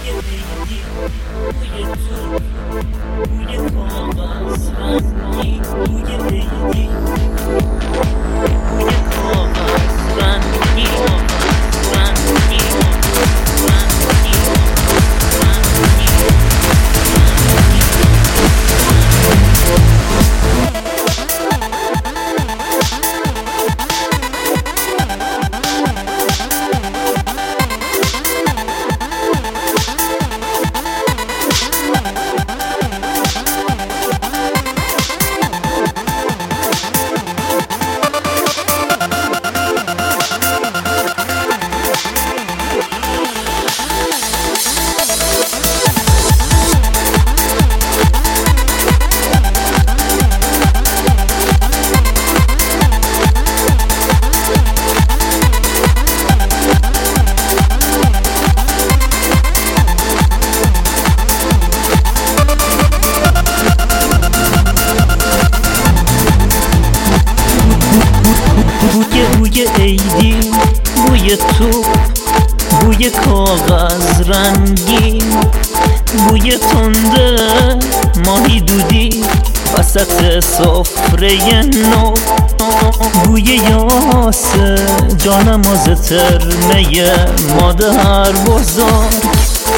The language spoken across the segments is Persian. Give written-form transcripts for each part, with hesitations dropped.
بوی عیدی، بوی توپ، بوی کاغذ رنگی، بوی تنده ماهی دودی وسط سفره نو، بوی یاسه جانماز ترمه مادر بزرگ.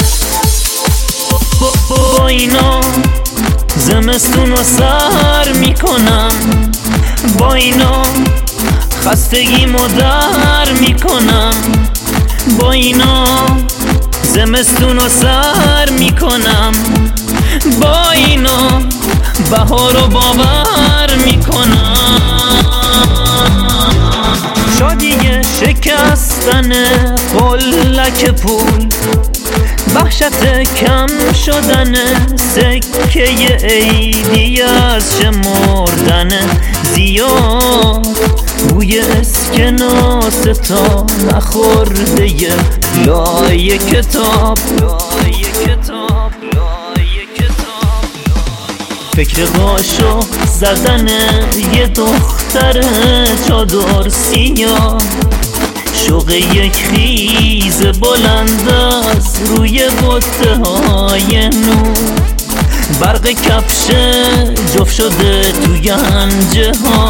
با اینا زمستونو سر میکنم، با اینا خستگیمو در میکنم، با اینا زمستونو سر میکنم، با اینا بهارو باور میکنم. شادی شکستن قلک پول، وحشت کم شدن سکه عیدی از شمردن زیاد، بوی اسکناس تا نخورده لای کتاب، فکر قاشو زدن یه دختر چادر سیاه، شوق یک خیز بلند از روی بطه های نور، برق کفش جفت شده توی انجه ها.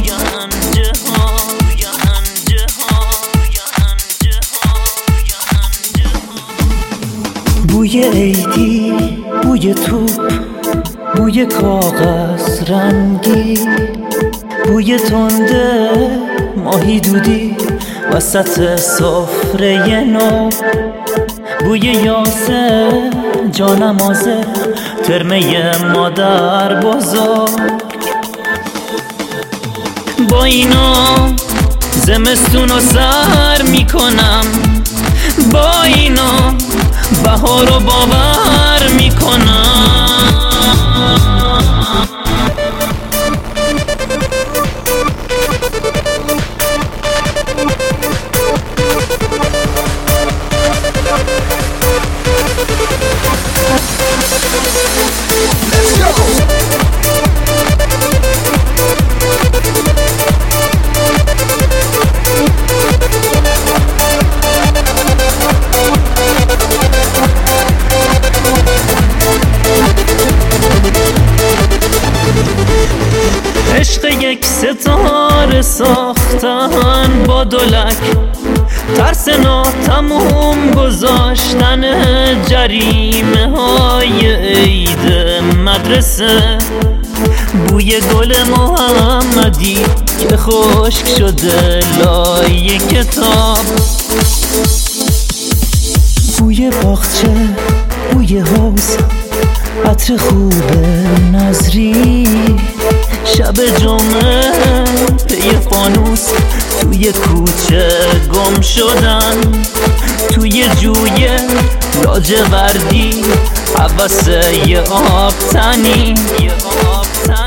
بوی عیدی، بوی توپ، بوی کاغذ رنگی، بوی تنده ماهی دودی وسط سفره نو، بوی یاسه جانمازه ترمه مادر بزرگ. با اینا زمستونو سر میکنم، با اینا بهارو باور میکنم. عشق یک ستاره ساختن با دولک، ترس ناتموم گذاشتن جریمه های عید مدرسه، بوی گل محمدی که خشک شده لای کتاب، بوی باغچه، بوی حوض، عطر خوب نظری، شب جمعه پی فانوس توی کوچه گم شدن، توی جوی لاجوردی حواسه یه آب تنی.